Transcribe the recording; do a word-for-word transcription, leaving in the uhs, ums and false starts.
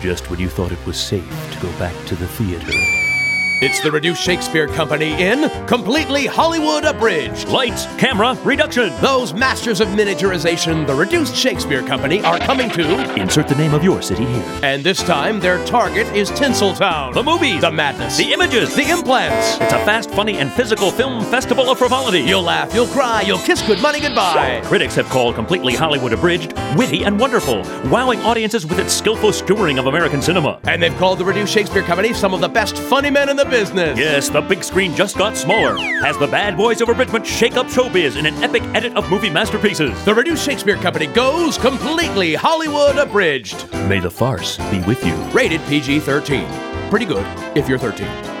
just when you thought it was safe to go back to the theater. It's the Reduced Shakespeare Company in Completely Hollywood Abridged. Lights, camera, reduction. Those masters of miniaturization, the Reduced Shakespeare Company, are coming to... Insert the name of your city here. And this time, their target is Tinseltown. The movies. The madness. The images. The implants. It's a fast, funny, and physical film festival of frivolity. You'll laugh, you'll cry, you'll kiss good money goodbye. Critics have called Completely Hollywood Abridged witty and wonderful, wowing audiences with its skillful skewering of American cinema. And they've called the Reduced Shakespeare Company some of the best funny men in the business. Yes, the big screen just got smaller as the bad boys of abridgment shake up showbiz in an epic edit of movie masterpieces. The Reduced Shakespeare Company goes Completely Hollywood Abridged. May the farce be with you. Rated P G thirteen. Pretty good if you're thirteen.